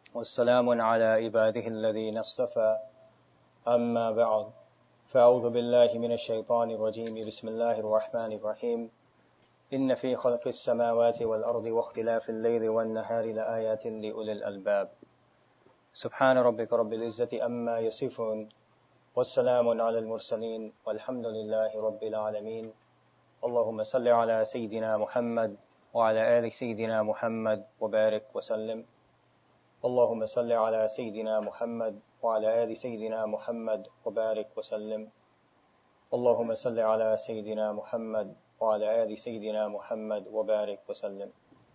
والسلام على عباده الذين اصطفى أما بعد فأعوذ بالله من الشيطان الرجيم بسم الله الرحمن الرحيم إن في خلق السماوات والأرض واختلاف الليل والنهار لآيات لأولي الألباب سبحان ربك رب العزة أما يصفون والسلام على المرسلين والحمد لله رب العالمين اللهم صل على سيدنا محمد وعلى آل سيدنا محمد وبارك وسلم اللهم صل على سيدنا محمد وعلى آل سيدنا محمد وبارك وسلم اللهم صل على سيدنا محمد وعلى آل سيدنا محمد وبارك وسلم.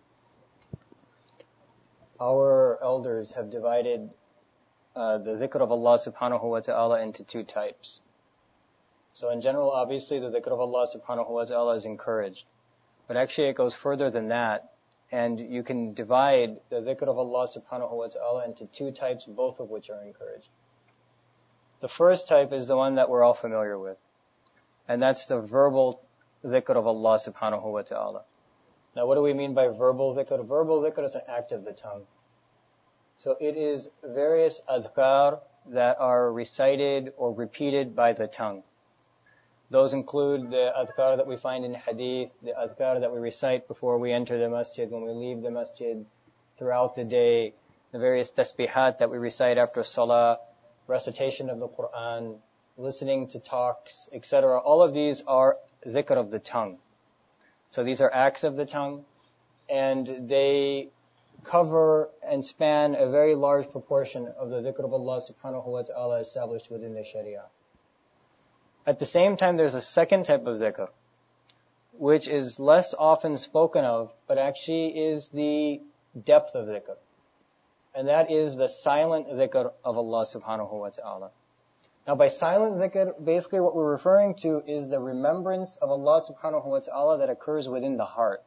Our elders have divided the dhikr of Allah subhanahu wa ta'ala into two types. So in general, obviously the dhikr of Allah subhanahu wa ta'ala is encouraged. But actually it goes further than that. And you can divide the dhikr of Allah subhanahu wa ta'ala into two types, both of which are encouraged. The first type is the one that we're all familiar with. And that's the verbal dhikr of Allah subhanahu wa ta'ala. Now what do we mean by verbal dhikr? Verbal dhikr is an act of the tongue. So it is various adhkar that are recited or repeated by the tongue. Those include the adhkar that we find in hadith, the adhkar that we recite before we enter the masjid, when we leave the masjid, throughout the day, the various tasbihat that we recite after salah, recitation of the Quran, listening to talks, etc. All of these are dhikr of the tongue. So these are acts of the tongue, and they cover and span a very large proportion of the dhikr of Allah subhanahu wa ta'ala established within the sharia. At the same time, there's a second type of dhikr, which is less often spoken of, but actually is the depth of dhikr. And that is the silent dhikr of Allah subhanahu wa ta'ala. Now by silent dhikr, basically what we're referring to is the remembrance of Allah subhanahu wa ta'ala that occurs within the heart.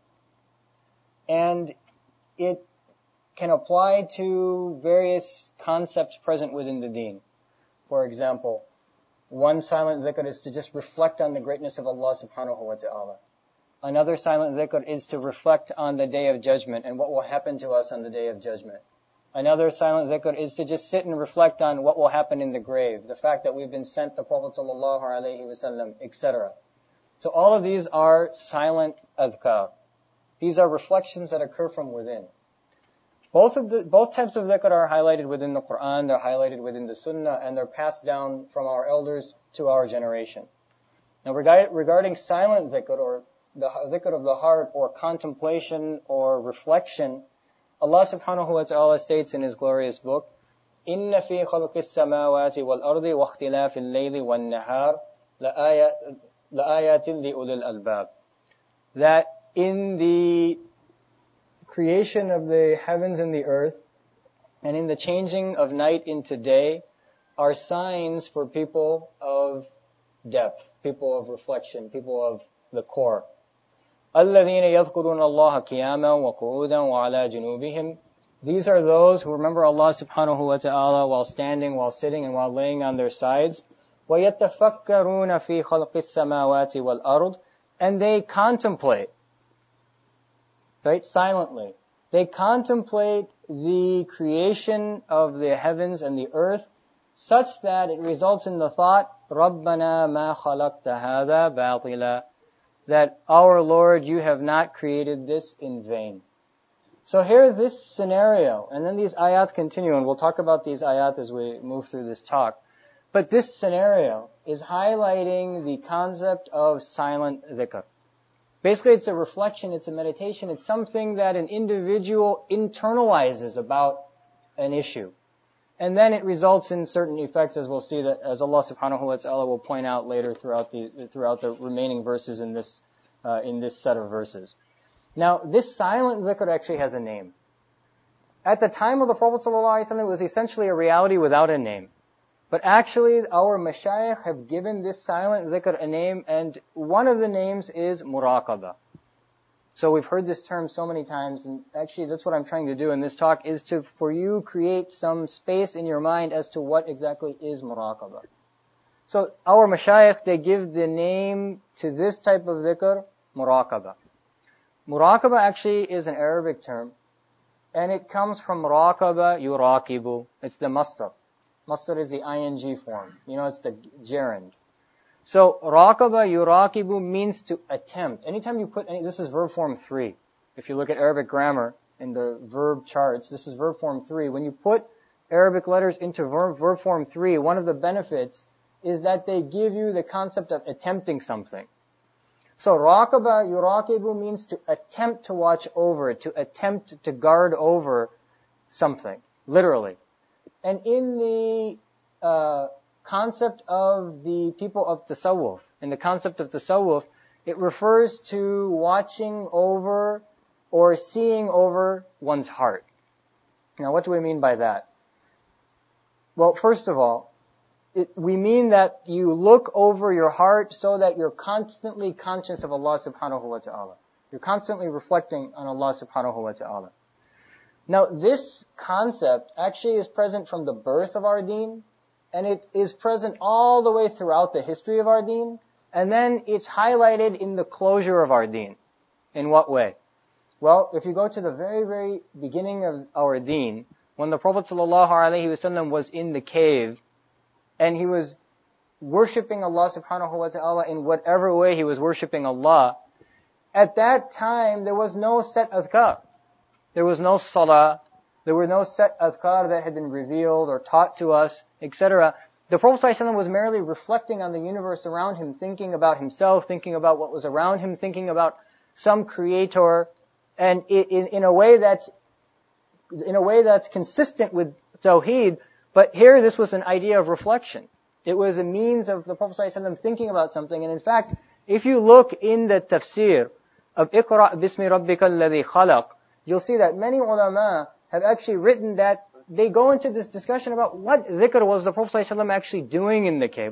And it can apply to various concepts present within the deen. For example, one silent dhikr is to just reflect on the greatness of Allah subhanahu wa ta'ala. Another silent dhikr is to reflect on the day of judgment and what will happen to us on the day of judgment. Another silent dhikr is to just sit and reflect on what will happen in the grave, the fact that we've been sent the Prophet sallallahu alaihi wasallam, etc. So all of these are silent adhkar. These are reflections that occur from within. Both types of dhikr are highlighted within the Quran, they're highlighted within the Sunnah, and they're passed down from our elders to our generation. Now regarding silent dhikr, or the dhikr of the heart, or contemplation, or reflection, Allah subhanahu wa ta'ala states in His glorious book, إِنَّ فِي خَلْقِ السَّمَاوَاتِ وَالْأَرْضِ وَاخْتِلَافِ اللَّيْلِ وَالنَّهَارِ لَآيَاتٍ لِأُولِي الْأَلْبَابِ. That in the creation of the heavens and the earth, and in the changing of night into day, are signs for people of depth, people of reflection, people of the core. الَّذِينَ يَذْكُرُونَ اللَّهَ قِيَامًا وَقُعُودًا وَعَلَى جُنُوبِهِمْ. These are those who remember Allah subhanahu wa ta'ala while standing, while sitting, and while laying on their sides. وَيَتَفَكَّرُونَ فِي خَلْقِ السَّمَاوَاتِ وَالْأَرْضِ. And they contemplate, right, silently. They contemplate the creation of the heavens and the earth such that it results in the thought, رَبَّنَا مَا خَلَقْتَ هَذَا بَاطِلًا. That, our Lord, you have not created this in vain. So here, this scenario, and then these ayat continue, and we'll talk about these ayat as we move through this talk. But this scenario is highlighting the concept of silent dhikr. Basically, it's a reflection, it's a meditation, it's something that an individual internalizes about an issue. And then it results in certain effects, as we'll see, that as Allah subhanahu wa ta'ala will point out later throughout the remaining verses in this set of verses. Now, this silent dhikr actually has a name. At the time of the Prophet sallallahu alaihi wasallam, it was essentially a reality without a name. But actually, our mashayikh have given this silent dhikr a name, and one of the names is muraqabah. So we've heard this term so many times, and actually that's what I'm trying to do in this talk, is for you create some space in your mind as to what exactly is muraqabah. So our mashayikh, they give the name to this type of dhikr, muraqabah. Muraqabah actually is an Arabic term, And it comes from raqaba yuraqibu. It's the masdar. Masdar is the ing form. It's the gerund. So raqaba yuraqibu means to attempt. Anytime you put this is verb form 3. If you look at Arabic grammar in the verb charts, this is verb form 3. When you put Arabic letters into verb form 3, one of the benefits is that they give you the concept of attempting something. So raqaba yuraqibu means to attempt to watch over, to attempt to guard over something, literally. And in the concept of the people of tasawwuf, in the concept of tasawwuf, it refers to watching over or seeing over one's heart. Now, what do we mean by that? Well, first of all, we mean that you look over your heart so that you're constantly conscious of Allah subhanahu wa ta'ala. You're constantly reflecting on Allah subhanahu wa ta'ala. Now, this concept actually is present from the birth of our deen, and it is present all the way throughout the history of our deen, and then it's highlighted in the closure of our deen. In what way? Well, if you go to the very, very beginning of our deen, when the Prophet ﷺ was in the cave, and he was worshipping Allah subhanahu wa ta'ala in whatever way he was worshipping Allah, at that time there was no set adhkar. There was no salah. There were no set adhkar that had been revealed or taught to us, etc. The Prophet ﷺ was merely reflecting on the universe around him, thinking about himself, thinking about what was around him, thinking about some creator, and in a way that's consistent with Tawheed. But here, this was an idea of reflection. It was a means of the Prophet ﷺ thinking about something. And in fact, if you look in the tafsir of Iqra' bismi rabbika alladhi khalaq, you'll see that many ulama have actually written that they go into this discussion about what dhikr was the Prophet ﷺ actually doing in the cave.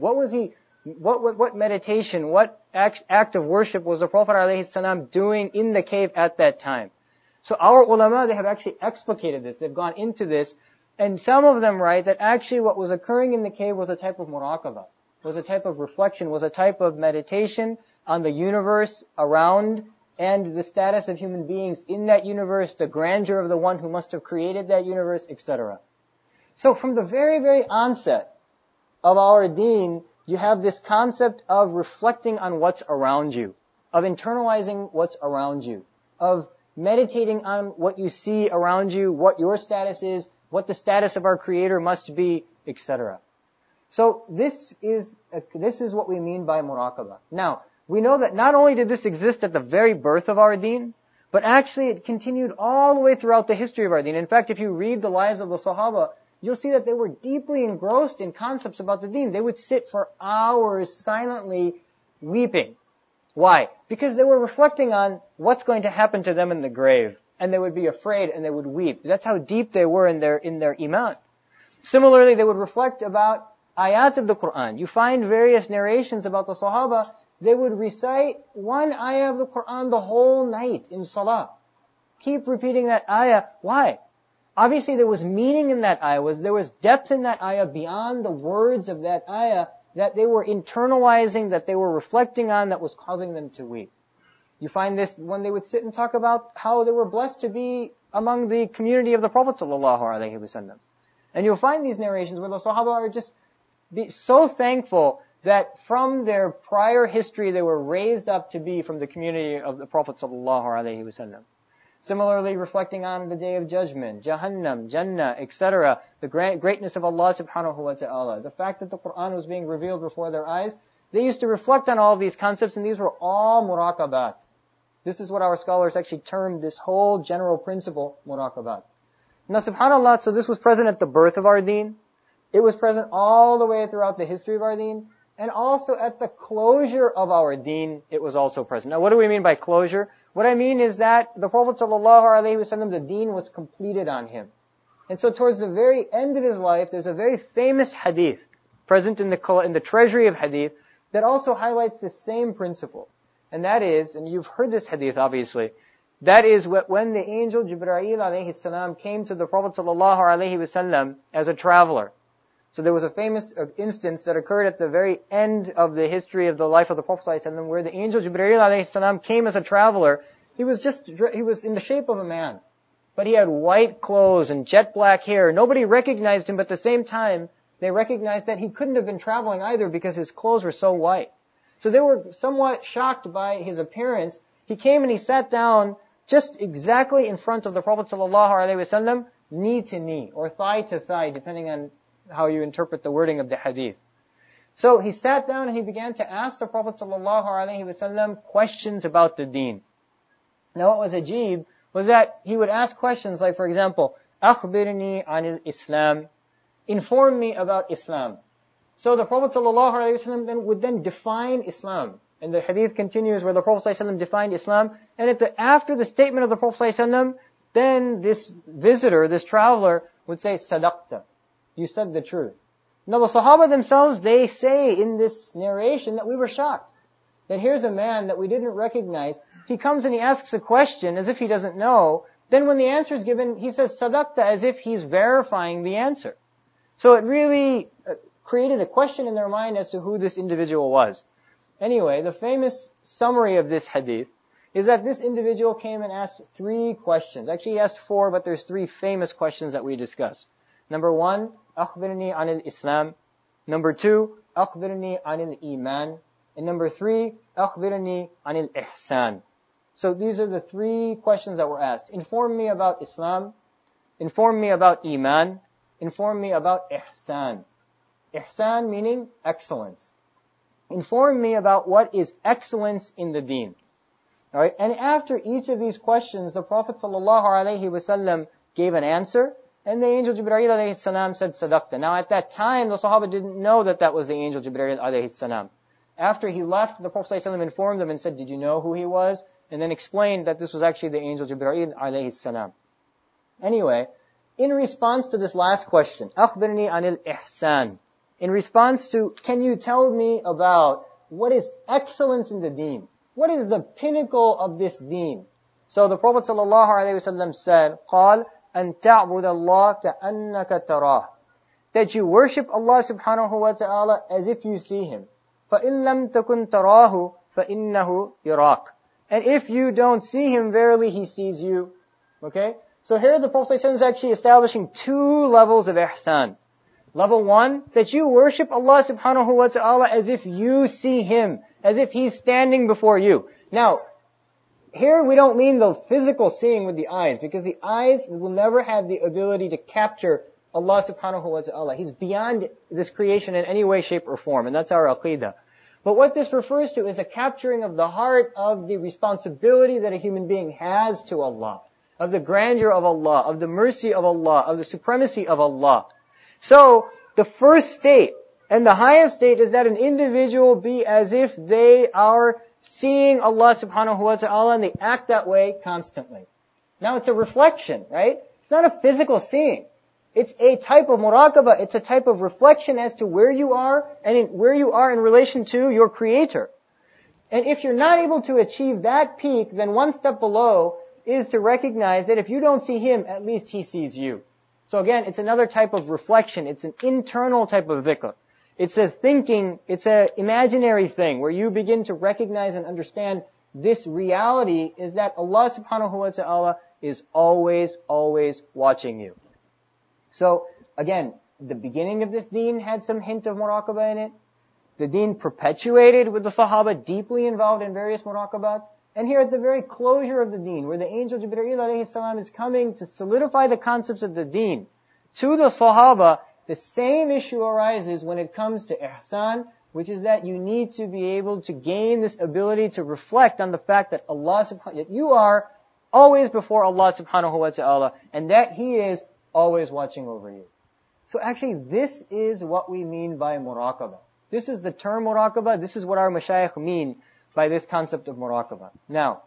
What meditation, what act of worship was the Prophet ﷺ doing in the cave at that time? So our ulama, they have actually explicated this. They've gone into this. And some of them write that actually what was occurring in the cave was a type of muraqabah, was a type of reflection, was a type of meditation on the universe around and the status of human beings in that universe, the grandeur of the one who must have created that universe, etc. So from the very, very onset of our deen, you have this concept of reflecting on what's around you, of internalizing what's around you, of meditating on what you see around you, what your status is, what the status of our Creator must be, etc. So this is what we mean by muraqabah. Now, we know that not only did this exist at the very birth of our deen, but actually it continued all the way throughout the history of our deen. In fact, if you read the lives of the Sahaba, you'll see that they were deeply engrossed in concepts about the deen. They would sit for hours silently weeping. Why? Because they were reflecting on what's going to happen to them in the grave. And they would be afraid and they would weep. That's how deep they were in their iman. Similarly, they would reflect about ayat of the Quran. You find various narrations about the Sahaba. They would recite one ayah of the Quran the whole night in salah. Keep repeating that ayah. Why? Obviously there was meaning in that ayah. There was depth in that ayah beyond the words of that ayah that they were internalizing, that they were reflecting on, that was causing them to weep. You find this when they would sit and talk about how they were blessed to be among the community of the Prophet ﷺ. And you'll find these narrations where the Sahaba are just so thankful that from their prior history they were raised up to be from the community of the Prophet ﷺ. Similarly, reflecting on the Day of Judgment, Jahannam, Jannah, etc., the greatness of Allah subhanahu wa ta'ala, the fact that the Quran was being revealed before their eyes, they used to reflect on all of these concepts, and these were all muraqabat. This is what our scholars actually termed this whole general principle, muraqabat. Now, subhanAllah, so this was present at the birth of our deen. It was present all the way throughout the history of our deen. And also at the closure of our deen, it was also present. Now, what do we mean by closure? What I mean is that the Prophet ﷺ, the deen was completed on him. And so towards the very end of his life, there's a very famous hadith present in the treasury of hadith that also highlights the same principle. And that is, and you've heard this hadith obviously, that is when the angel Jibreel alayhi salam came to the Prophet ﷺ as a traveler. So there was a famous instance that occurred at the very end of the history of the life of the Prophet ﷺ where the angel Jibreel alayhi salam came as a traveler. He was in the shape of a man. but he had white clothes and jet black hair. Nobody recognized him, but at the same time, they recognized that he couldn't have been traveling either because his clothes were so white. So they were somewhat shocked by his appearance. He came and he sat down just exactly in front of the Prophet ﷺ, knee to knee, or thigh to thigh, depending on how you interpret the wording of the hadith. So he sat down and he began to ask the Prophet ﷺ questions about the deen. Now what was ajib was that he would ask questions like, for example, أخبرني عن الإسلام, inform me about Islam. So the Prophet ﷺ would then define Islam. And the hadith continues where the Prophet ﷺ defined Islam. And after the statement of the Prophet ﷺ, then this visitor, this traveler, would say, Sadaqta. You said the truth. Now the Sahaba themselves, they say in this narration that we were shocked. That here's a man that we didn't recognize. He comes and he asks a question as if he doesn't know. Then when the answer is given, he says Sadaqta as if he's verifying the answer. So it really created a question in their mind as to who this individual was. Anyway, the famous summary of this hadith is that this individual came and asked 3 questions. Actually, he asked 4, but there's 3 famous questions that we discuss. Number 1, أخبرني عن الإسلام. Number 2, أخبرني عن الإيمان. And number 3, أخبرني عن الإحسان. So these are the 3 questions that were asked. Inform me about Islam. Inform me about Iman. Inform me about Ihsan. Ihsan meaning excellence. Inform me about what is excellence in the deen. Alright, and after each of these questions, the Prophet ﷺ gave an answer, and the angel Jibreel alayhi salam said Sadaqta. Now at that time, the Sahaba didn't know that that was the angel Jibreel alayhi salam. After he left, the Prophet ﷺ informed them and said, did you know who he was? And then explained that this was actually the angel Jibreel alayhi salam. Anyway, in response to this last question, أخبرني عن الإحسان. In response to, can you tell me about what is excellence in the deen? What is the pinnacle of this deen? So the Prophet ﷺ said, قال أن تعبد الله كأنك تراه. That you worship Allah subhanahu wa ta'ala as if you see Him. فَإِن لَمْ تَكُنْ تَرَاهُ فَإِنَّهُ يَرَاكَ. And if you don't see Him, verily He sees you. Okay? So here the Prophet ﷺ is actually establishing 2 levels of ihsan. Level 1, that you worship Allah subhanahu wa ta'ala as if you see Him, as if He's standing before you. Now, here we don't mean the physical seeing with the eyes, because the eyes will never have the ability to capture Allah subhanahu wa ta'ala. He's beyond this creation in any way, shape, or form, and that's our aqidah. But what this refers to is a capturing of the heart of the responsibility that a human being has to Allah, of the grandeur of Allah, of the mercy of Allah, of the supremacy of Allah. So, the first state and the highest state is that an individual be as if they are seeing Allah subhanahu wa ta'ala and they act that way constantly. Now it's a reflection, right? It's not a physical seeing. It's a type of muraqabah. It's a type of reflection as to where you are and where you are in relation to your Creator. And if you're not able to achieve that peak, then one step below is to recognize that if you don't see Him, at least He sees you. So again, it's another type of reflection. It's an internal type of dhikr. It's a thinking, it's an imaginary thing where you begin to recognize and understand this reality is that Allah subhanahu wa ta'ala is always, always watching you. So again, the beginning of this deen had some hint of muraqabah in it. The deen perpetuated with the Sahaba deeply involved in various muraqabat. And here at the very closure of the deen, where the angel Jibreel alayhi salam is coming to solidify the concepts of the deen to the Sahaba, the same issue arises when it comes to ihsan, which is that you need to be able to gain this ability to reflect on the fact that that you are always before Allah subhanahu wa ta'ala, and that He is always watching over you. So actually, this is what we mean by muraqabah. This is the term muraqabah. This is what our mashayikh mean by this concept of muraqabah. Now,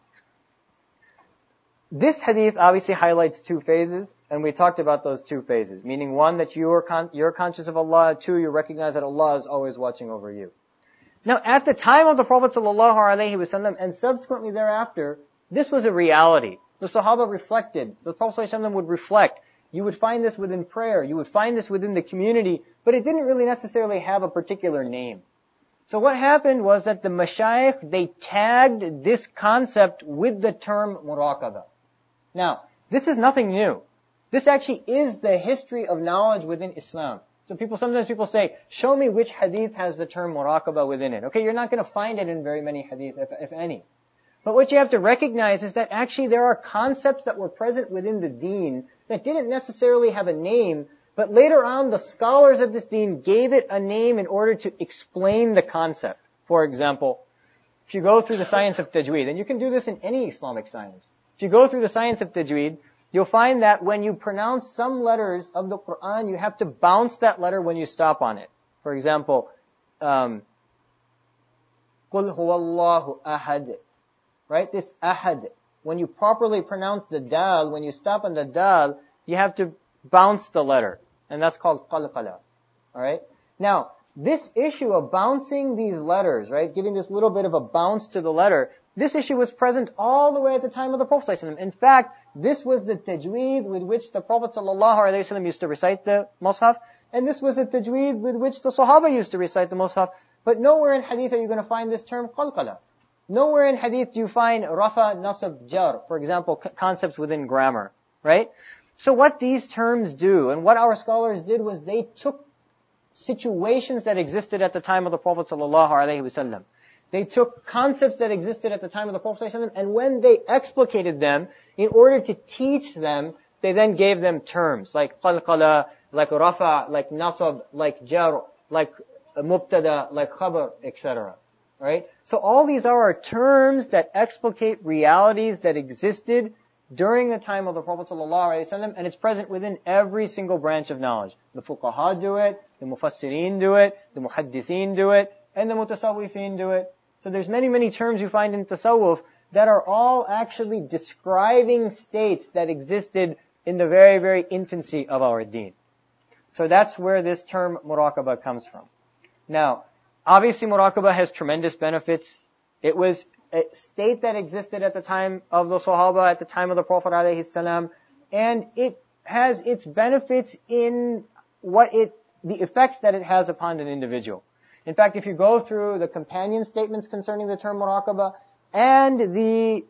this hadith obviously highlights 2 phases, and we talked about those 2 phases. Meaning 1, that you're conscious of Allah. 2, you recognize that Allah is always watching over you. Now, at the time of the Prophet ﷺ and subsequently thereafter, this was a reality. The Sahaba reflected. The Prophet ﷺ would reflect. You would find this within prayer. You would find this within the community, but it didn't really necessarily have a particular name. So what happened was that the mashayikh, they tagged this concept with the term muraqabah. Now, This is nothing new. This actually is the history of knowledge within Islam. So sometimes people say, show me which hadith has the term muraqabah within it. Okay, you're not going to find it in very many hadith, if any. But what you have to recognize is that actually there are concepts that were present within the deen that didn't necessarily have a name, but later on the scholars of this deen gave it a name in order to explain the concept. For example, if you go through the science of tajweed, and you can do this in any Islamic science, if you go through the science of tajweed, you'll find that when you pronounce some letters of the Quran, you have to bounce that letter when you stop on it. For example, قُلْ هُوَ اللَّهُ أَحَدٌ. Right? This ahad. When you properly pronounce the dal, when you stop on the dal, you have to bounce the letter. And that's called qalqala. Alright? Now, this issue of bouncing these letters, right? Giving this little bit of a bounce to the letter, this issue was present all the way at the time of the Prophet ﷺ. In fact, this was the tajweed with which the Prophet ﷺ used to recite the Mus'haf, and this was the tajweed with which the Sahaba used to recite the Mus'haf. But nowhere in hadith are you going to find this term qalqala. Nowhere in hadith do you find rafa, nasab, jar, for example, concepts within grammar, right? So what these terms do, and what our scholars did, was they took situations that existed at the time of the Prophet ﷺ. They took concepts that existed at the time of the Prophet ﷺ, and when they explicated them, in order to teach them, they then gave them terms, like qalqala, like rafa, like nasab, like jar, like mubtada, like khabar, etc. Right? So all these are terms that explicate realities that existed during the time of the Prophet ﷺ, and it's present within every single branch of knowledge. The fuqaha do it, the mufassirin do it, the muhaddithin do it, and the mutasawwifin do it. So there's many, many terms you find in tasawwuf that are all actually describing states that existed in the very, very infancy of our deen. So that's where this term muraqabah comes from. Now, obviously, muraqabah has tremendous benefits. It was a state that existed at the time of the Sahaba, at the time of the Prophet ﷺ, and it has its benefits in the effects that it has upon an individual. In fact, if you go through the companion statements concerning the term muraqabah, and the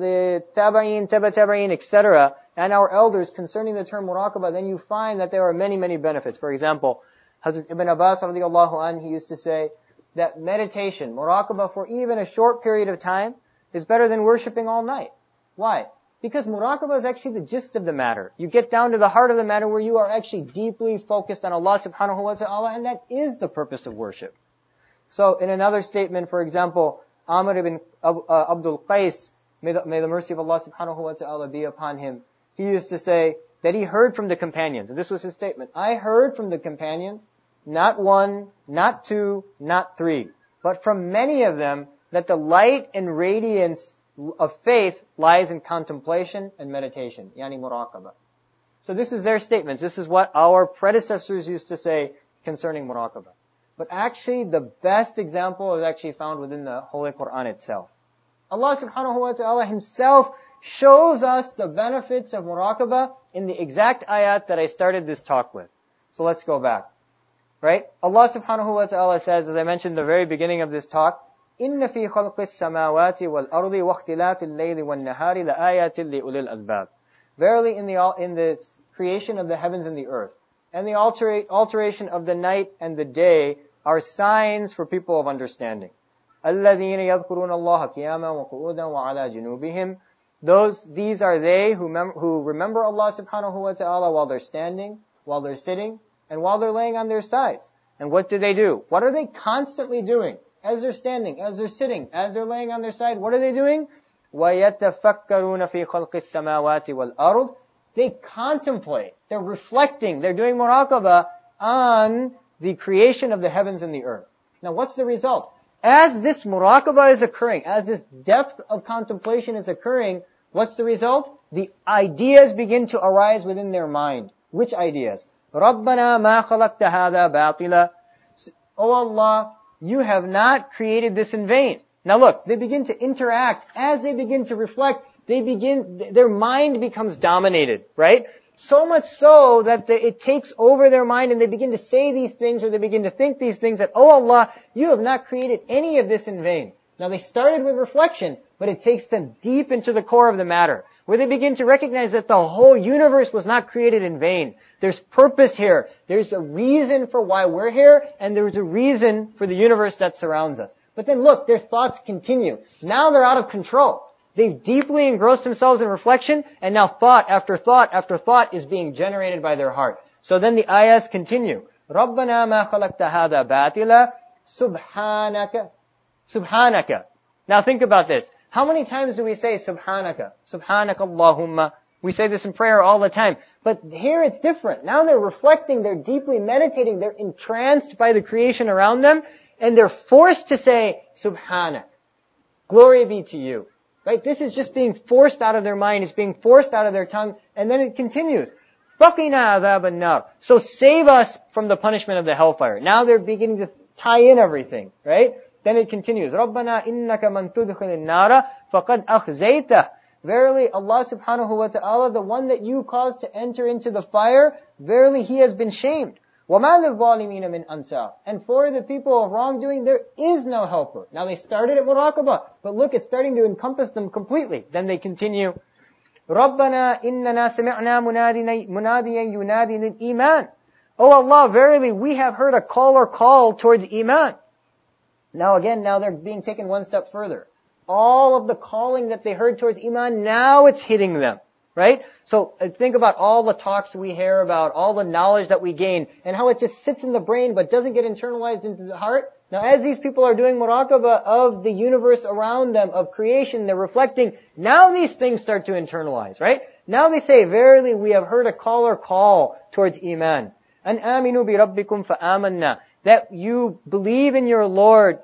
tabi'in, tabi'in, etc., and our elders concerning the term muraqabah, then you find that there are many, many benefits. For example, Hazrat Ibn Abbas radiallahu anhu, he used to say that meditation, muraqabah, for even a short period of time is better than worshipping all night. Why? Because muraqabah is actually the gist of the matter. You get down to the heart of the matter where you are actually deeply focused on Allah subhanahu wa ta'ala, and that is the purpose of worship. So in another statement, for example, Amr ibn Abdul Qais, may the mercy of Allah subhanahu wa ta'ala be upon him, he used to say that he heard from the companions, and this was his statement, I heard from the companions, not one, not two, not three, but from many of them, that the light and radiance of faith lies in contemplation and meditation, yani muraqabah. So this is their statements. This is what our predecessors used to say concerning muraqabah. But actually, the best example is actually found within the Holy Quran itself. Allah subhanahu wa ta'ala himself shows us the benefits of muraqabah in the exact ayat that I started this talk with. So let's go back. Right? Allah subhanahu wa ta'ala says, as I mentioned at the very beginning of this talk, إِنَّ فِي خَلْقِ السَّمَاوَاتِ وَالْأَرْضِ وَاخْتِلَافِ اللَّيْلِ وَالنَّهَارِ لَآيَاتٍ لِأُولِي الْأَلْبَابِ. Verily, in the creation of the heavens and the earth, and the alteration of the night and the day, are signs for people of understanding. الَّذِينَ يَذْكُرُونَ اللَّهَ قِيَامًا وَقُعُودًا وَعَلَى جُنُوبِهِمْ. These are they who remember Allah subhanahu wa ta'ala while they're standing, while they're sitting, and while they're laying on their sides. And what do? What are they constantly doing? As they're standing, as they're sitting, as they're laying on their side, what are they doing? وَيَتَفَكَّرُونَ فِي خَلْقِ السَّمَاوَاتِ وَالْأَرْضِ. They contemplate, they're reflecting, they're doing muraqabah on the creation of the heavens and the earth. Now what's the result? As this muraqabah is occurring, as this depth of contemplation is occurring, what's the result? The ideas begin to arise within their mind. Which ideas? رَبَّنَا مَا خَلَقْتَ هَذَا بَاطِلًا. Oh Allah, you have not created this in vain. Now look, they begin to interact. As they begin to reflect, their mind becomes dominated, right? So much so that it takes over their mind and they begin to say these things or they begin to think these things that, oh Allah, you have not created any of this in vain. Now they started with reflection, but it takes them deep into the core of the matter. where they begin to recognize that the whole universe was not created in vain. There's purpose here. There's a reason for why we're here, and there's a reason for the universe that surrounds us. But then look, their thoughts continue. Now they're out of control. They've deeply engrossed themselves in reflection, and now thought after thought after thought is being generated by their heart. So then the ayahs continue. رَبَّنَا مَا خَلَقْتَ هَذَا بَاطِلًا سُبْحَانَكَ Subhanaka. Now think about this. How many times do we say Subhanaka? Subhanaka Allahumma. We say this in prayer all the time. But here it's different. Now they're reflecting, they're deeply meditating, they're entranced by the creation around them, and they're forced to say Subhanak. Glory be to you. Right? This is just being forced out of their mind. It's being forced out of their tongue. And then it continues. فَقِنَا عَذَابَ النَّارِ. So save us from the punishment of the hellfire. Now they're beginning to tie in everything. Right? Then it continues. رَبَّنَا إِنَّكَ مَن تُدْخِلِ النَّارَ فَقَدْ أَخْزَيْتَهُ. Verily, Allah subhanahu wa ta'ala, the one that you caused to enter into the fire, verily He has been shamed. وَمَا لِلظَّالِمِينَ مِنْ أَنصَارٍ. And for the people of wrongdoing, there is no helper. Now they started at muraqabah, but look, it's starting to encompass them completely. Then they continue. رَبَّنَا إِنَّنَا سَمِعْنَا مُنَادِيًا يُنَادِي لِلْإِيمَانِ. Oh Allah, verily we have heard a caller call towards Iman. Now they're being taken one step further. All of the calling that they heard towards Iman, now it's hitting them. Right? So think about all the talks we hear about, all the knowledge that we gain, and how it just sits in the brain but doesn't get internalized into the heart. Now as these people are doing muraqabah of the universe around them, of creation, they're reflecting, now these things start to internalize, right? Now they say, verily we have heard a caller call towards Iman. An aminu bi rabbikum fa amanna. That you believe in your Lord,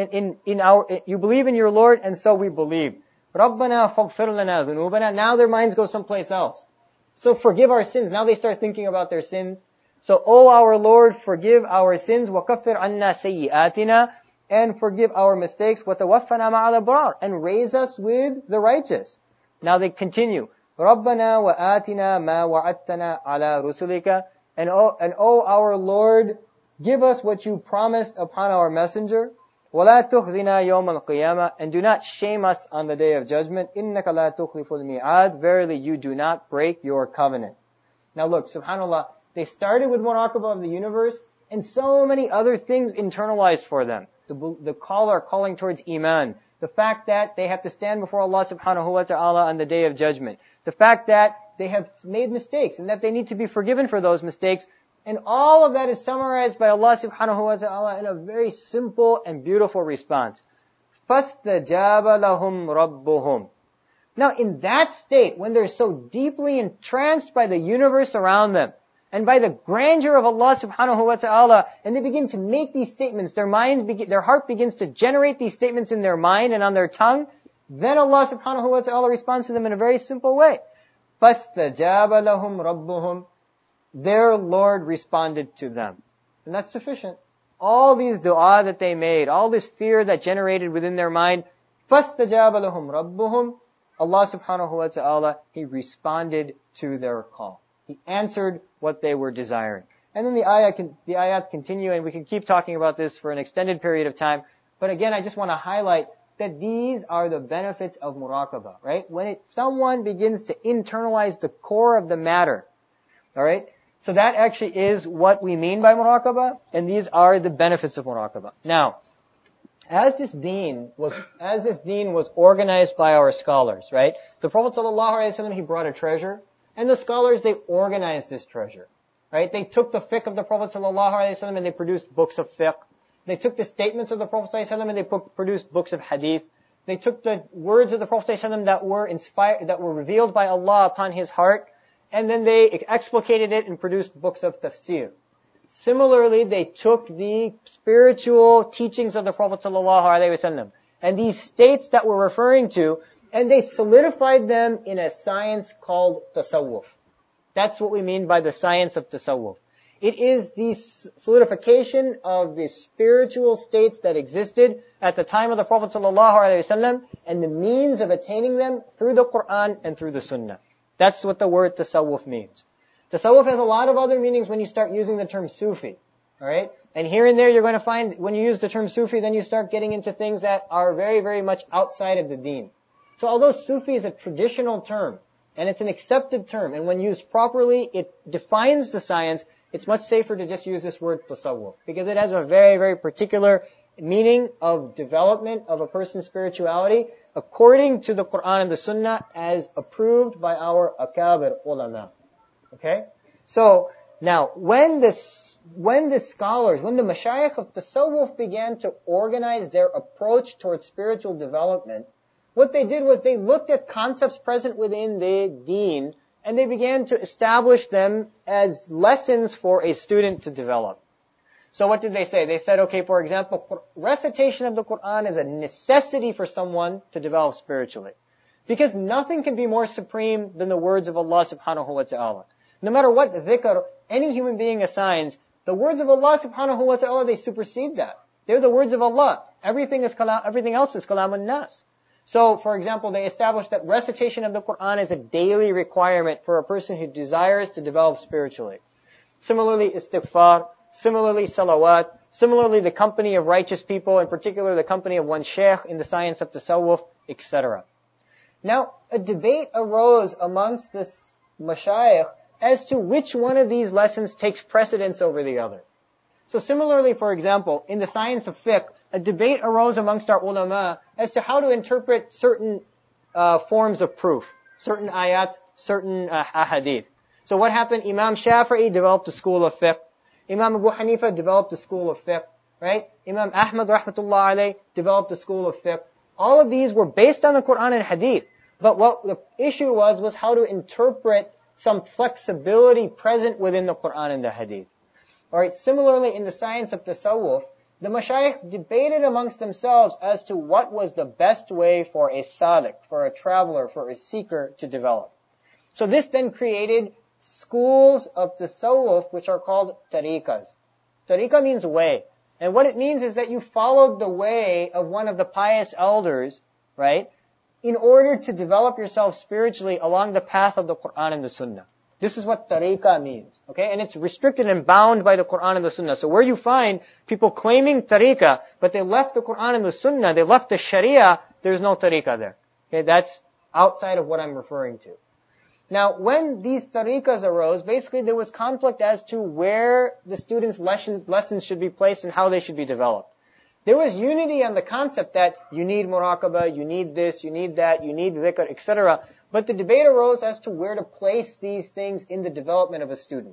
you believe in your Lord, and so we believe. رَبَّنَا فَاغْفِرْ لَنَا ذُنُوبَنَا. Now their minds go someplace else. So forgive our sins. Now they start thinking about their sins. So, O our Lord, forgive our sins. وَكَفِّرْ عَنَّا سَيِّئَاتِنَا. And forgive our mistakes. وَتَوَفَّنَا مَعَ الْأَبْرَارِ. And raise us with the righteous. Now they continue. رَبَّنَا وَآتِنَا مَا وَعَدْتَنَا عَلَى رُسُلِكَ. And O our Lord, give us what you promised upon our messenger. وَلَا تُخْزِنَا يَوْمَ الْقِيَامَةِ. And do not shame us on the day of judgment. إِنَّكَ لَا تُخْلِفُ الْمِيعَادِ. Verily you do not break your covenant. Now look, subhanAllah, they started with muraqabah of the universe, and so many other things internalized for them. The caller calling towards Iman. The fact that they have to stand before Allah subhanahu wa ta'ala on the day of judgment. The fact that they have made mistakes, and that they need to be forgiven for those mistakes. And all of that is summarized by Allah subhanahu wa ta'ala in a very simple and beautiful response. فَاسْتَجَابَ لَهُمْ رَبُّهُمْ. Now in that state, when they're so deeply entranced by the universe around them, and by the grandeur of Allah subhanahu wa ta'ala, and they begin to make these statements, their heart begins to generate these statements in their mind and on their tongue, then Allah subhanahu wa ta'ala responds to them in a very simple way. فَاسْتَجَابَ لَهُمْ رَبُّهُمْ. Their Lord responded to them. And that's sufficient. All these dua that they made, all this fear that generated within their mind, فَاسْتَجَابَ لَهُمْ رَبُّهُمْ. Allah subhanahu wa ta'ala, He responded to their call. He answered what they were desiring. And then the ayats continue, and we can keep talking about this for an extended period of time. But again, I just want to highlight that these are the benefits of muraqabah, right? When someone begins to internalize the core of the matter, alright? So that actually is what we mean by muraqabah, and these are the benefits of muraqabah. Now, as this deen was organized by our scholars, right? The Prophet ﷺ, he brought a treasure, and the scholars, they organized this treasure, right? They took the fiqh of the Prophet ﷺ and they produced books of fiqh. They took the statements of the Prophet ﷺ and they produced books of hadith. They took the words of the Prophet ﷺ that were revealed by Allah upon his heart, and then they explicated it and produced books of tafsir. Similarly, they took the spiritual teachings of the Prophet ﷺ and these states that we're referring to, and they solidified them in a science called tasawwuf. That's what we mean by the science of tasawwuf. It is the solidification of the spiritual states that existed at the time of the Prophet ﷺ and the means of attaining them through the Quran and through the Sunnah. That's what the word tasawwuf means. Tasawwuf has a lot of other meanings when you start using the term Sufi. Alright? And here and there you're going to find, when you use the term Sufi, then you start getting into things that are very, very much outside of the deen. So although Sufi is a traditional term, And it's an accepted term. And when used properly, it defines the science. It's much safer to just use this word tasawwuf, because it has a very, very particular meaning of development of a person's spirituality according to the Quran and the Sunnah as approved by our akabir ulama. Okay? So, now, when the scholars, when the mashayikh of tasawwuf began to organize their approach towards spiritual development, what they did was they looked at concepts present within the deen and they began to establish them as lessons for a student to develop. So what did they say? They said, okay, for example, recitation of the Quran is a necessity for someone to develop spiritually. Because nothing can be more supreme than the words of Allah subhanahu wa ta'ala. No matter what dhikr any human being assigns, the words of Allah subhanahu wa ta'ala, they supersede that. They're the words of Allah. Everything else is kalam an-nas. So, for example, they established that recitation of the Quran is a daily requirement for a person who desires to develop spiritually. Similarly, istighfar, similarly salawat, similarly the company of righteous people, in particular the company of one shaykh in the science of tasawwuf, etc. Now, a debate arose amongst this mashayikh as to which one of these lessons takes precedence over the other. So similarly, for example, in the science of fiqh, a debate arose amongst our ulama as to how to interpret certain forms of proof, certain ayat, certain ahadith. So what happened? Imam Shafi'i developed a school of fiqh. Imam Abu Hanifa developed a school of fiqh, right? Imam Ahmad rahmatullah alayh developed a school of fiqh. All of these were based on the Quran and hadith. But what the issue was how to interpret some flexibility present within the Quran and the hadith. Alright, similarly in the science of tasawwuf, the mashayikh debated amongst themselves as to what was the best way for a sadiq, for a traveler, for a seeker to develop. So this then created schools of tasawwuf which are called tariqas. Tariqa means way. And what it means is that you followed the way of one of the pious elders, right, in order to develop yourself spiritually along the path of the Quran and the Sunnah. This is what tariqa means, okay? And it's restricted and bound by the Quran and the Sunnah. So where you find people claiming tariqa, but they left the Quran and the Sunnah, they left the Sharia, there's no tariqa there. Okay, that's outside of what I'm referring to. Now, when these tariqas arose, basically there was conflict as to where the students' lessons should be placed and how they should be developed. There was unity on the concept that you need muraqabah, you need this, you need that, you need dhikr, etc. But the debate arose as to where to place these things in the development of a student.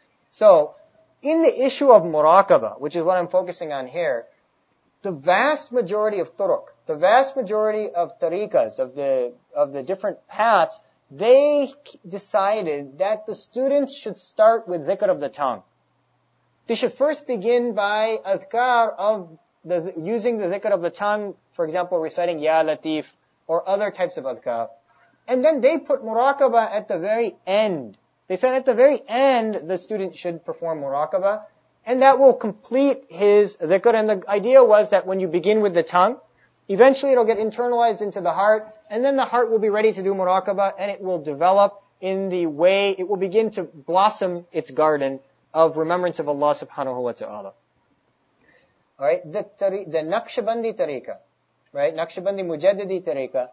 So, in the issue of muraqabah, which is what I'm focusing on here, the vast majority of turuq, the vast majority of tariqas, of the different paths, they decided that the students should start with dhikr of the tongue. They should first begin by adhkar of using the dhikr of the tongue, for example, reciting Ya Latif or other types of adhkar. And then they put muraqabah at the very end. They said at the very end, the student should perform muraqabah, and that will complete his dhikr. And the idea was that when you begin with the tongue, eventually it'll get internalized into the heart, and then the heart will be ready to do muraqabah, and it will develop in the way, it will begin to blossom its garden of remembrance of Allah subhanahu wa ta'ala. Alright, the Naqshbandi tariqa, right, Naqshbandi Mujaddidi tariqa,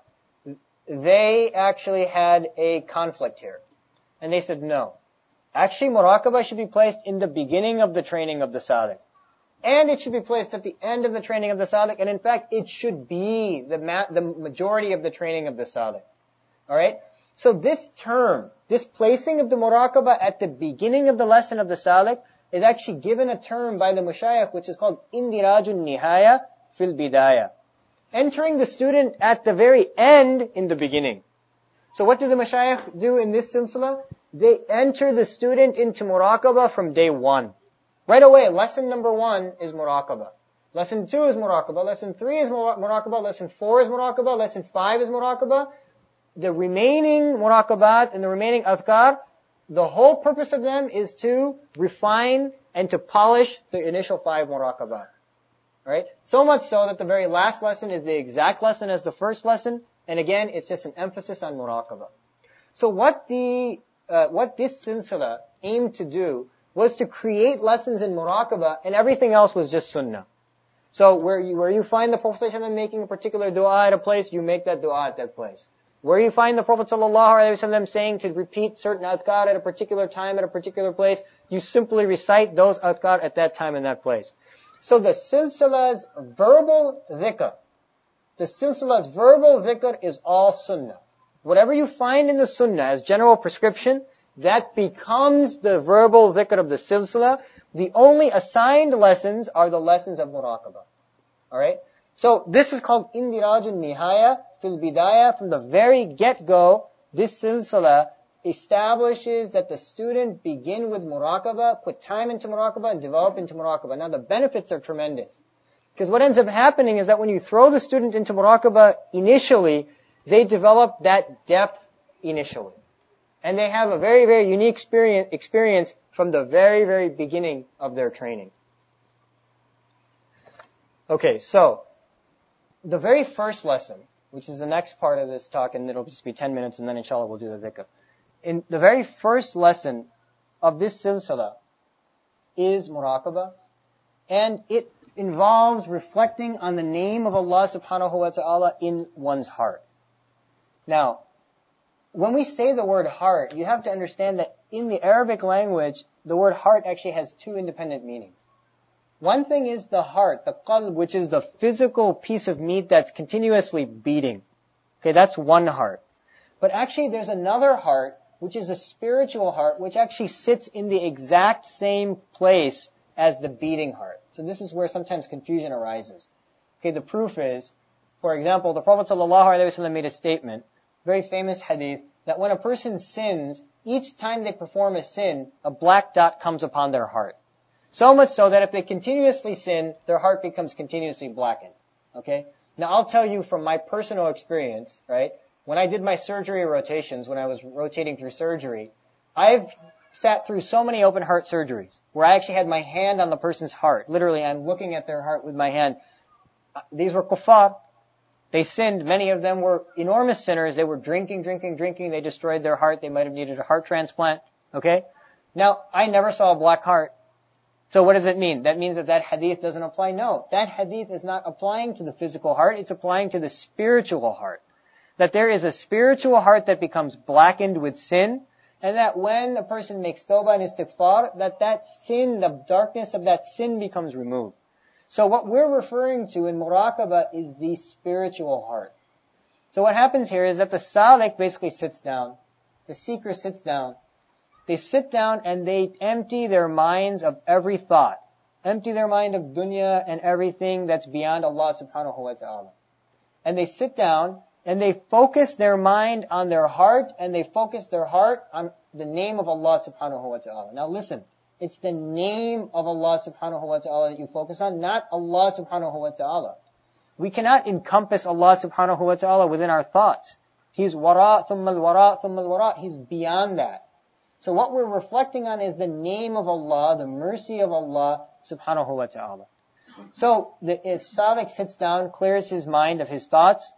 they actually had a conflict here. And they said no. Actually, muraqabah should be placed in the beginning of the training of the sadiq. And it should be placed at the end of the training of the sadiq. And in fact, it should be the majority of the training of the sadiq. Alright? So this term, this placing of the muraqabah at the beginning of the lesson of the sadiq is actually given a term by the mashayikh which is called indirajun nihaya fil bidaya. Entering the student at the very end in the beginning. So what do the mashayikh do in this silsila? They enter the student into muraqabah from day one. Right away, lesson number 1 is muraqabah. Lesson 2 is muraqabah. Lesson 3 is muraqabah. Lesson 4 is muraqabah. Lesson 5 is muraqabah. The remaining muraqabat and the remaining adhkar, the whole purpose of them is to refine and to polish the initial 5 muraqabat. Right? So much so that the very last lesson is the exact lesson as the first lesson, and again, it's just an emphasis on muraqabah. So what this silsila aimed to do was to create lessons in muraqabah, and everything else was just sunnah. So where you find the Prophet ﷺ making a particular dua at a place, you make that dua at that place. Where you find the Prophet ﷺ saying to repeat certain adhkar at a particular time, at a particular place, you simply recite those adhkar at that time and that place. So the silsila's verbal dhikr, is all sunnah. Whatever you find in the sunnah as general prescription, that becomes the verbal dhikr of the silsila. The only assigned lessons are the lessons of muraqabah. Alright? So this is called indirajun nihaya fil bidaya. From the very get-go, this silsila establishes that the student begin with muraqabah, put time into muraqabah, and develop into muraqabah. Now the benefits are tremendous. Because what ends up happening is that when you throw the student into muraqabah initially, they develop that depth initially. And they have a very, very unique experience from the very, very beginning of their training. Okay, so the very first lesson, which is the next part of this talk, and it'll just be 10 minutes, and then inshallah we'll do the dhikr. In the very first lesson of this silsila is muraqabah, and it involves reflecting on the name of Allah subhanahu wa ta'ala in one's heart. Now, when we say the word heart, you have to understand that in the Arabic language, the word heart actually has two independent meanings. One thing is the heart, the qalb, which is the physical piece of meat that's continuously beating. Okay, that's one heart. But actually there's another heart, which is a spiritual heart, which actually sits in the exact same place as the beating heart. So this is where sometimes confusion arises. Okay, the proof is, for example, the Prophet ﷺ made a statement, very famous hadith, that when a person sins, each time they perform a sin, a black dot comes upon their heart. So much so that if they continuously sin, their heart becomes continuously blackened. Okay? Now I'll tell you from my personal experience, right? When I did my surgery rotations, when I was rotating through surgery, I've sat through so many open heart surgeries where I actually had my hand on the person's heart. Literally, I'm looking at their heart with my hand. These were kuffar. They sinned. Many of them were enormous sinners. They were drinking. They destroyed their heart. They might have needed a heart transplant. Okay? Now, I never saw a black heart. So what does it mean? That means that hadith doesn't apply? No. That hadith is not applying to the physical heart. It's applying to the spiritual heart. That there is a spiritual heart that becomes blackened with sin, and that when the person makes tawbah and istighfar, that sin, the darkness of that sin becomes removed. So what we're referring to in muraqabah is the spiritual heart. So what happens here is that the salik basically sits down. The seeker sits down. They sit down and they empty their minds of every thought. Empty their mind of dunya and everything that's beyond Allah subhanahu wa ta'ala. And they sit down and they focus their mind on their heart, and they focus their heart on the name of Allah subhanahu wa ta'ala. Now listen. It's the name of Allah subhanahu wa ta'ala that you focus on, not Allah subhanahu wa ta'ala. We cannot encompass Allah subhanahu wa ta'ala within our thoughts. He's wara, thumma al-wara, thumma al-wara. He's beyond that. So what we're reflecting on is the name of Allah, the mercy of Allah subhanahu wa ta'ala. So the salik sits down, clears his mind of his thoughts.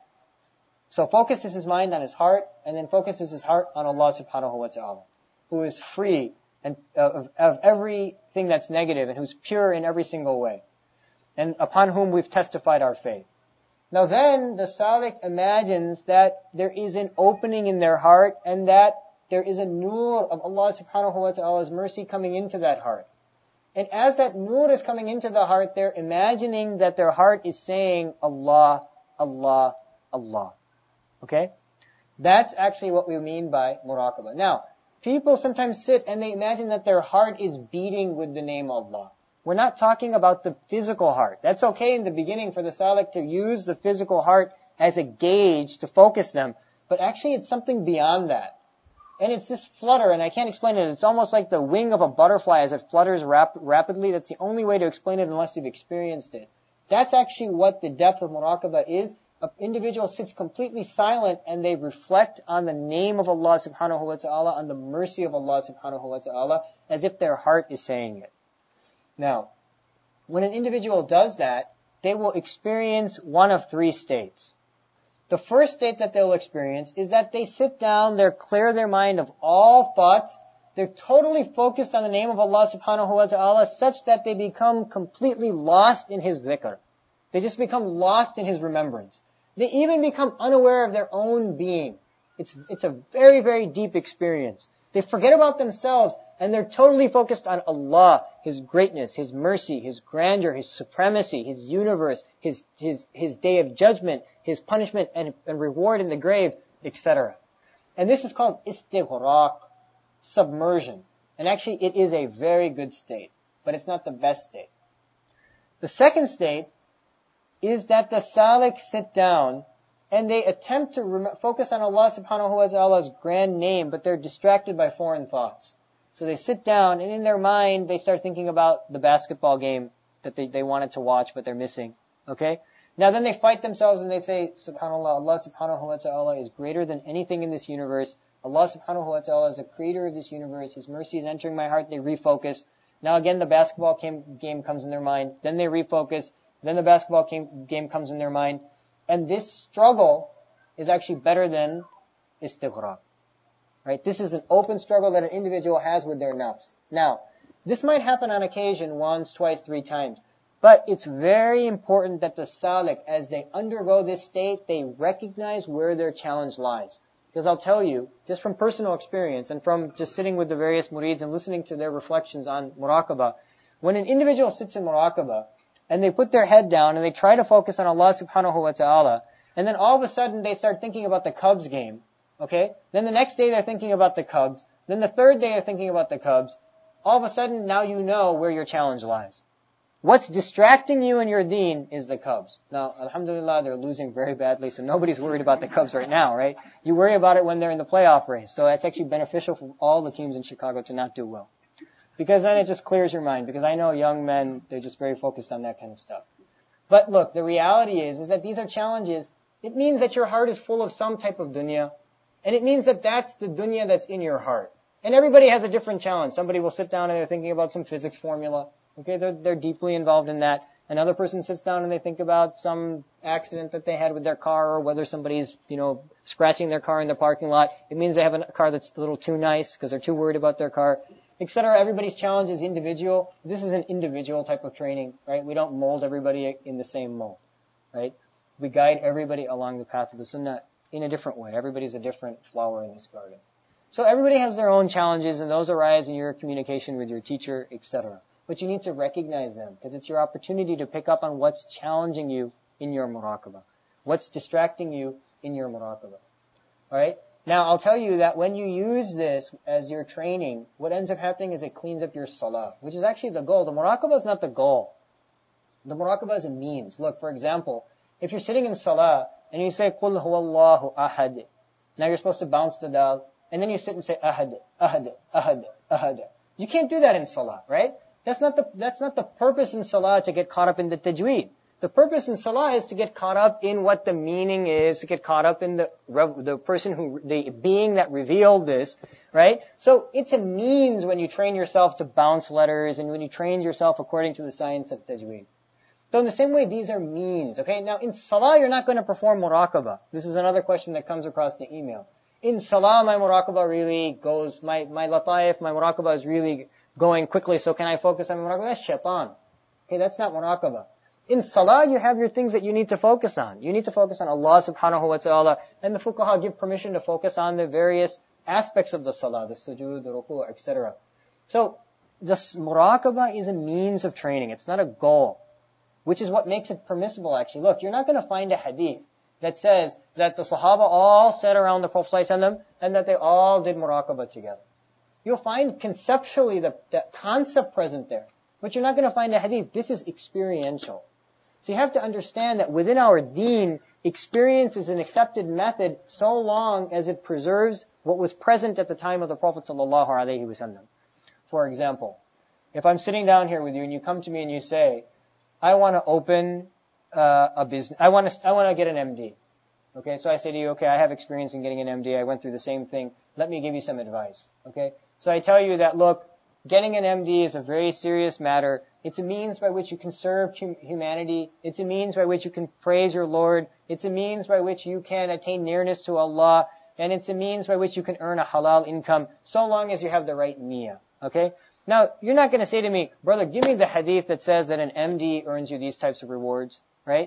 So focuses his mind on his heart, and then focuses his heart on Allah subhanahu wa ta'ala, who is free and of everything that's negative, and who's pure in every single way, and upon whom we've testified our faith. Now then, the salik imagines that there is an opening in their heart, and that there is a nur of Allah subhanahu wa ta'ala's mercy coming into that heart. And as that nur is coming into the heart, they're imagining that their heart is saying, Allah, Allah, Allah. Okay? That's actually what we mean by muraqabah. Now, people sometimes sit and they imagine that their heart is beating with the name of Allah. We're not talking about the physical heart. That's okay in the beginning for the salik to use the physical heart as a gauge to focus them. But actually it's something beyond that. And it's this flutter, and I can't explain it. It's almost like the wing of a butterfly as it flutters rapidly. That's the only way to explain it unless you've experienced it. That's actually what the depth of muraqabah is. An individual sits completely silent and they reflect on the name of Allah subhanahu wa ta'ala, on the mercy of Allah subhanahu wa ta'ala, as if their heart is saying it. Now, when an individual does that, they will experience one of three states. The first state that they'll experience is that they sit down, they clear their mind of all thoughts, they're totally focused on the name of Allah subhanahu wa ta'ala, such that they become completely lost in His dhikr. They just become lost in His remembrance. They even become unaware of their own being. It's a very, very deep experience. They forget about themselves and they're totally focused on Allah, His greatness, His mercy, His grandeur, His supremacy, His universe, His day of judgment, His punishment and reward in the grave, etc. And this is called istighraq, submersion. And actually it is a very good state, but it's not the best state. The second state is that the salik sit down and they attempt to focus on Allah subhanahu wa ta'ala's grand name, but they're distracted by foreign thoughts. So they sit down and in their mind they start thinking about the basketball game that they wanted to watch but they're missing. Okay? Now then they fight themselves and they say, subhanallah, Allah subhanahu wa ta'ala is greater than anything in this universe. Allah subhanahu wa ta'ala is the creator of this universe. His mercy is entering my heart. They refocus. Now again the basketball game comes in their mind. Then they refocus. Then the basketball game comes in their mind. And this struggle is actually better than istighraq. Right? This is an open struggle that an individual has with their nafs. Now, this might happen on occasion, once, twice, 3 times. But it's very important that the salik, as they undergo this state, they recognize where their challenge lies. Because I'll tell you, just from personal experience and from just sitting with the various murids and listening to their reflections on muraqabah, when an individual sits in muraqabah, and they put their head down and they try to focus on Allah subhanahu wa ta'ala, and then all of a sudden they start thinking about the Cubs game, okay? Then the next day they're thinking about the Cubs. Then the third day they're thinking about the Cubs. All of a sudden now you know where your challenge lies. What's distracting you in your deen is the Cubs. Now, alhamdulillah, they're losing very badly, so nobody's worried about the Cubs right now, right? You worry about it when they're in the playoff race. So that's actually beneficial for all the teams in Chicago to not do well. Because then it just clears your mind. Because I know young men, they're just very focused on that kind of stuff. But look, the reality is that these are challenges. It means that your heart is full of some type of dunya. And it means that that's the dunya that's in your heart. And everybody has a different challenge. Somebody will sit down and they're thinking about some physics formula. Okay, they're deeply involved in that. Another person sits down and they think about some accident that they had with their car or whether somebody's, scratching their car in the parking lot. It means they have a car that's a little too nice because they're too worried about their car, etc. Everybody's challenge is individual. This is an individual type of training, right? We don't mold everybody in the same mold, right? We guide everybody along the path of the sunnah in a different way. Everybody's a different flower in this garden. So everybody has their own challenges and those arise in your communication with your teacher, etc. But you need to recognize them because it's your opportunity to pick up on what's challenging you in your muraqabah. What's distracting you in your muraqabah. Alright? Now I'll tell you that when you use this as your training, what ends up happening is it cleans up your salah, which is actually the goal. The muraqabah is not the goal. The muraqabah is a means. Look, for example, if you're sitting in salah and you say, Qul huwallahu ahad. Now you're supposed to bounce the dal, and then you sit and say, ahad, ahad, ahad, ahad. You can't do that in salah, right? That's not the purpose in salah to get caught up in the tajweed. The purpose in salah is to get caught up in what the meaning is, to get caught up in the being that revealed this, right? So it's a means when you train yourself to bounce letters and when you train yourself according to the science of tajweed. So in the same way, these are means, okay? Now in salah, you're not going to perform muraqabah. This is another question that comes across the email. In salah, my muraqabah really goes, my lataif, my muraqabah is really going quickly, so can I focus on muraqabah? That's shaitan. Okay, that's not muraqabah. In salah, you have your things that you need to focus on. You need to focus on Allah subhanahu wa ta'ala, and the fuqaha give permission to focus on the various aspects of the salah, the sujood, the ruku', etc. So, this muraqabah is a means of training. It's not a goal, which is what makes it permissible actually. Look, you're not going to find a hadith that says that the Sahaba all sat around the Prophet ﷺ and that they all did muraqabah together. You'll find conceptually the concept present there, but you're not going to find a hadith. This is experiential. So you have to understand that within our deen, experience is an accepted method so long as it preserves what was present at the time of the Prophet ﷺ. For example, if I'm sitting down here with you and you come to me and you say, I want to open a business, I want to get an MD. Okay, so I say to you, okay, I have experience in getting an MD. I went through the same thing. Let me give you some advice. Okay, so I tell you that, look, getting an MD is a very serious matter. It's a means by which you can serve humanity. It's a means by which you can praise your Lord. It's a means by which you can attain nearness to Allah. And it's a means by which you can earn a halal income, so long as you have the right niyyah. Okay? Now, you're not going to say to me, brother, give me the hadith that says that an MD earns you these types of rewards, right?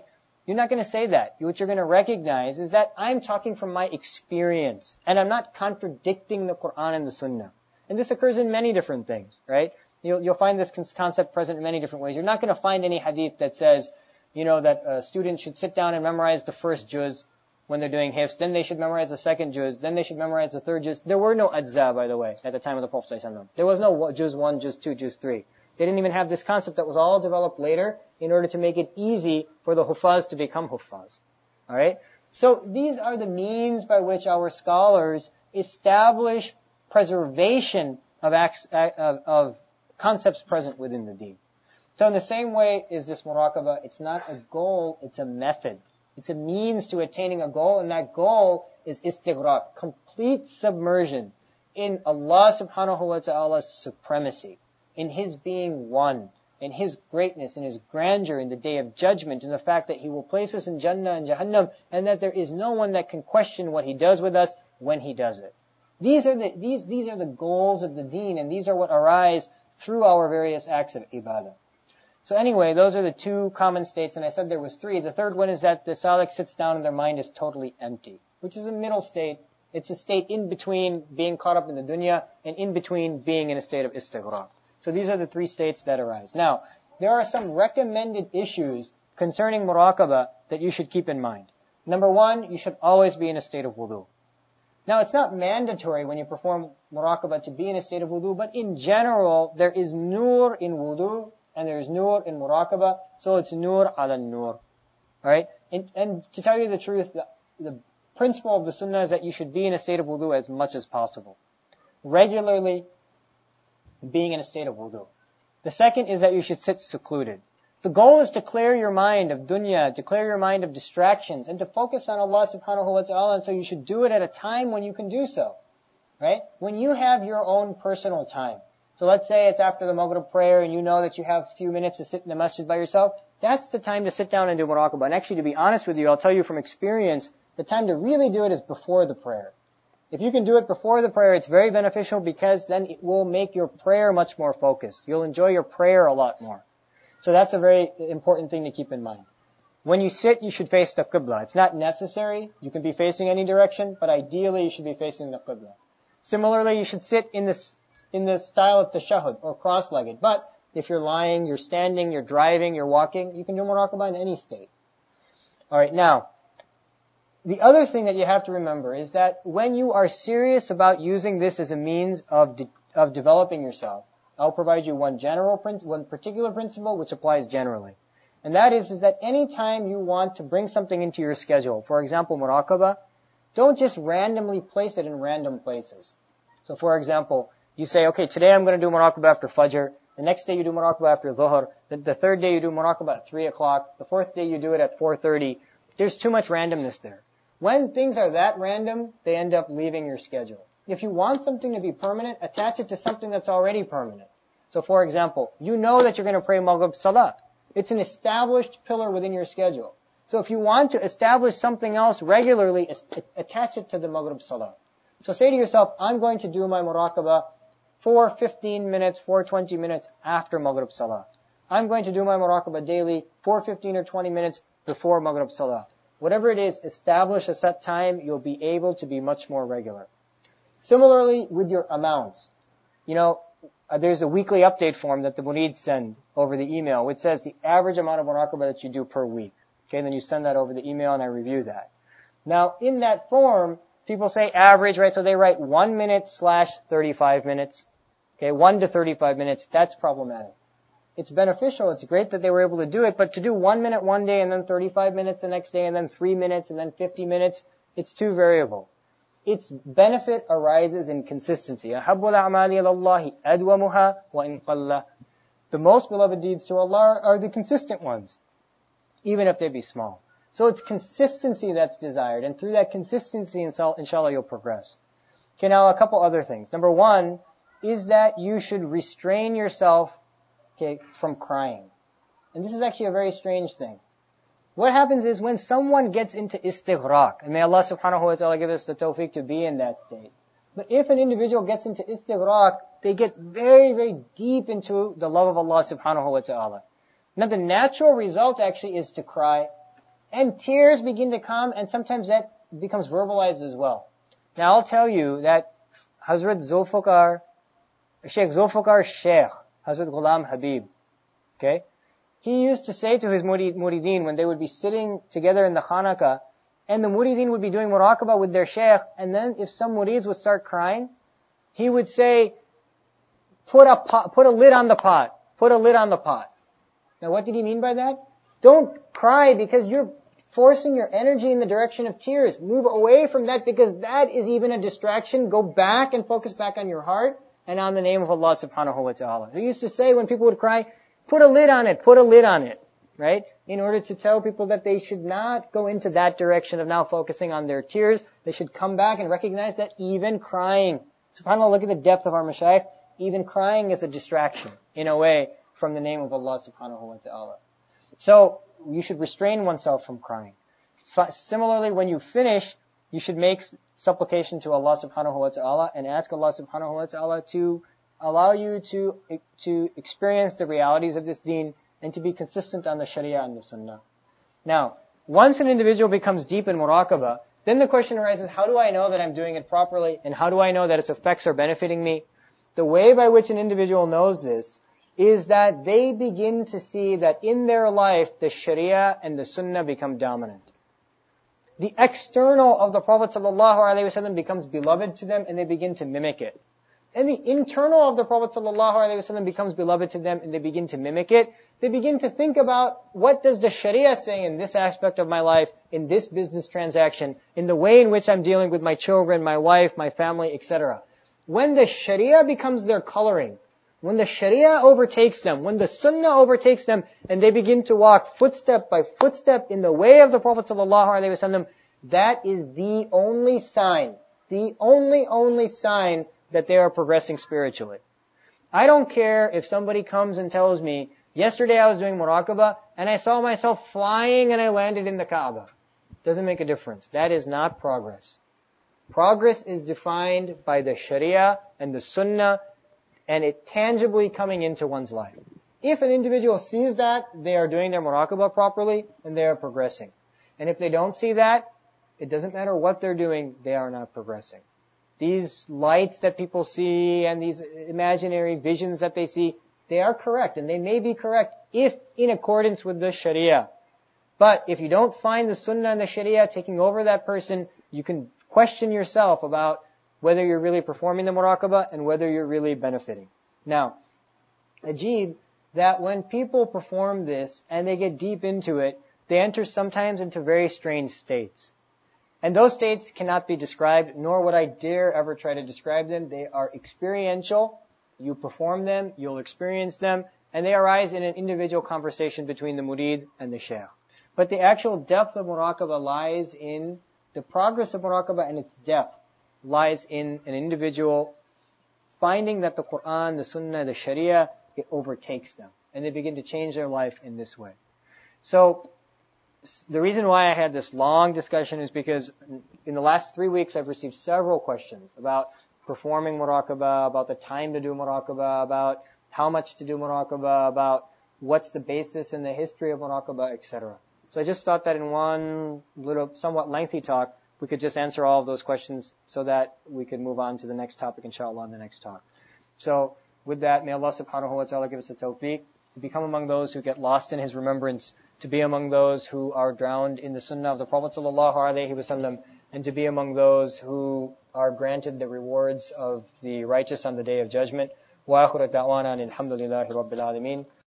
You're not going to say that. What you're going to recognize is that I'm talking from my experience, and I'm not contradicting the Quran and the Sunnah. And this occurs in many different things, right? You'll find this concept present in many different ways. You're not going to find any hadith that says, that a student should sit down and memorize the first juz when they're doing hifz, then they should memorize the second juz, then they should memorize the third juz. There were no ajza, by the way, at the time of the Prophet ﷺ. There was no juz 1, juz 2, juz 3. They didn't even have this concept that was all developed later in order to make it easy for the huffaz to become huffaz. Alright? So these are the means by which our scholars establish preservation of concepts present within the deen. So in the same way is this muraqabah, it's not a goal, it's a method. It's a means to attaining a goal, and that goal is istighraq, complete submersion in Allah subhanahu wa ta'ala's supremacy, in His being one, in His greatness, in His grandeur, in the Day of Judgment, in the fact that He will place us in Jannah and Jahannam, and that there is no one that can question what He does with us when He does it. These are the goals of the deen, and these are what arise through our various acts of ibadah. So anyway, those are the two common states, and I said there was three. The third one is that the salik sits down and their mind is totally empty, which is a middle state. It's a state in between being caught up in the dunya and in between being in a state of istighraq. So these are the three states that arise. Now, there are some recommended issues concerning muraqabah that you should keep in mind. Number one, you should always be in a state of wudu. Now, it's not mandatory when you perform muraqabah to be in a state of wudu, but in general, there is nur in wudu, and there is nur in muraqabah, so it's nur ala nur. Alright? And to tell you the truth, the principle of the sunnah is that you should be in a state of wudu as much as possible. Regularly being in a state of wudu. The second is that you should sit secluded. The goal is to clear your mind of dunya, to clear your mind of distractions, and to focus on Allah subhanahu wa ta'ala, and so you should do it at a time when you can do so. Right? When you have your own personal time. So let's say it's after the Maghrib prayer and you know that you have a few minutes to sit in the masjid by yourself. That's the time to sit down and do muraqabah. And actually, to be honest with you, I'll tell you from experience, the time to really do it is before the prayer. If you can do it before the prayer, it's very beneficial because then it will make your prayer much more focused. You'll enjoy your prayer a lot more. So that's a very important thing to keep in mind. When you sit, you should face the qibla. It's not necessary. You can be facing any direction, but ideally you should be facing the qibla. Similarly, you should sit in the style of tashahhud, or cross-legged. But if you're lying, you're standing, you're driving, you're walking, you can do muraqabah in any state. Alright, now, the other thing that you have to remember is that when you are serious about using this as a means of developing yourself, I'll provide you one particular principle which applies generally. And that is that any time you want to bring something into your schedule, for example, muraqabah, don't just randomly place it in random places. So for example, you say, okay, today I'm going to do muraqabah after fajr. The next day you do muraqabah after dhuhr. The third day you do muraqabah at 3 o'clock. The fourth day you do it at 4:30. There's too much randomness there. When things are that random, they end up leaving your schedule. If you want something to be permanent, attach it to something that's already permanent. So for example, you know that you're going to pray Maghrib Salah. It's an established pillar within your schedule. So if you want to establish something else regularly, attach it to the Maghrib Salah. So say to yourself, I'm going to do my muraqabah for 15 minutes, for 20 minutes after Maghrib Salah. I'm going to do my muraqabah daily for 15 or 20 minutes before Maghrib Salah. Whatever it is, establish a set time, you'll be able to be much more regular. Similarly, with your amounts. There's a weekly update form that the murids send over the email, which says the average amount of muraqabah that you do per week. Okay, and then you send that over the email and I review that. Now, in that form, people say average, right? So they write 1 minute / 35 minutes. Okay, 1 to 35 minutes. That's problematic. It's beneficial. It's great that they were able to do it, but to do 1 minute one day and then 35 minutes the next day and then 3 minutes and then 50 minutes, it's too variable. Its benefit arises in consistency. أَحَبُّ الْأَعْمَالِ إِلَى اللَّهِ أَدْوَمُهَا وَإِنْ قَلَّ. The most beloved deeds to Allah are the consistent ones, even if they be small. So it's consistency that's desired, and through that consistency, inshallah, you'll progress. Okay, now a couple other things. Number one is that you should restrain yourself, from crying. And this is actually a very strange thing. What happens is when someone gets into istighraq, and may Allah subhanahu wa ta'ala give us the tawfiq to be in that state. But if an individual gets into istighraq, they get very, very deep into the love of Allah subhanahu wa ta'ala. Now the natural result actually is to cry. And tears begin to come, and sometimes that becomes verbalized as well. Now I'll tell you that Hazrat Zulfikar, Sheikh, Hazrat Ghulam Habib, okay? He used to say to his murideen when they would be sitting together in the khanaka, and the murideen would be doing muraqabah with their sheikh, and then if some murids would start crying, he would say, put a lid on the pot. Put a lid on the pot. Now what did he mean by that? Don't cry because you're forcing your energy in the direction of tears. Move away from that because that is even a distraction. Go back and focus back on your heart and on the name of Allah subhanahu wa ta'ala. He used to say when people would cry, put a lid on it, right? In order to tell people that they should not go into that direction of now focusing on their tears. They should come back and recognize that even crying, subhanAllah, look at the depth of our mashayikh, even crying is a distraction, in a way, from the name of Allah subhanahu wa ta'ala. So, you should restrain oneself from crying. Similarly, when you finish, you should make supplication to Allah subhanahu wa ta'ala and ask Allah subhanahu wa ta'ala to allow you to experience the realities of this deen and to be consistent on the sharia and the sunnah. Now, once an individual becomes deep in muraqabah, then the question arises, how do I know that I'm doing it properly? And how do I know that its effects are benefiting me? The way by which an individual knows this is that they begin to see that in their life, the sharia and the sunnah become dominant. The external of the Prophet ﷺ becomes beloved to them and they begin to mimic it. And the internal of the Prophet ﷺ becomes beloved to them and they begin to mimic it. They begin to think about, what does the sharia say in this aspect of my life, in this business transaction, in the way in which I'm dealing with my children, my wife, my family, etc. When the sharia becomes their coloring, when the sharia overtakes them, when the sunnah overtakes them, and they begin to walk footstep by footstep in the way of the Prophet ﷺ, that is the only sign, the only sign that they are progressing spiritually. I don't care if somebody comes and tells me, yesterday I was doing muraqabah, and I saw myself flying and I landed in the Kaaba. Doesn't make a difference. That is not progress. Progress is defined by the sharia and the sunnah, and it tangibly coming into one's life. If an individual sees that, they are doing their muraqabah properly, and they are progressing. And if they don't see that, it doesn't matter what they're doing, they are not progressing. These lights that people see, and these imaginary visions that they see, they are correct, and they may be correct if in accordance with the sharia. But if you don't find the sunnah and the sharia taking over that person, you can question yourself about whether you're really performing the muraqabah and whether you're really benefiting. Now, ajib, that when people perform this and they get deep into it, they enter sometimes into very strange states. And those states cannot be described, nor would I dare ever try to describe them. They are experiential. You perform them, you'll experience them, and they arise in an individual conversation between the murid and the shaykh. But the actual depth of muraqabah lies in the progress of muraqabah, and its depth lies in an individual finding that the Quran, the Sunnah, the Sharia, it overtakes them. And they begin to change their life in this way. So, the reason why I had this long discussion is because in the last 3 weeks I've received several questions about performing muraqabah, about the time to do muraqabah, about how much to do muraqabah, about what's the basis and the history of muraqabah, etc. So I just thought that in one little, somewhat lengthy talk, we could just answer all of those questions so that we could move on to the next topic, inshallah, in the next talk. So, with that, may Allah subhanahu wa ta'ala give us the tawfiq to become among those who get lost in His remembrance, to be among those who are drowned in the sunnah of the Prophet sallallahu alaihi wasallam, and to be among those who are granted the rewards of the righteous on the Day of Judgment. Wa akhiru da'wana alhamdulillahi rabbil alameen.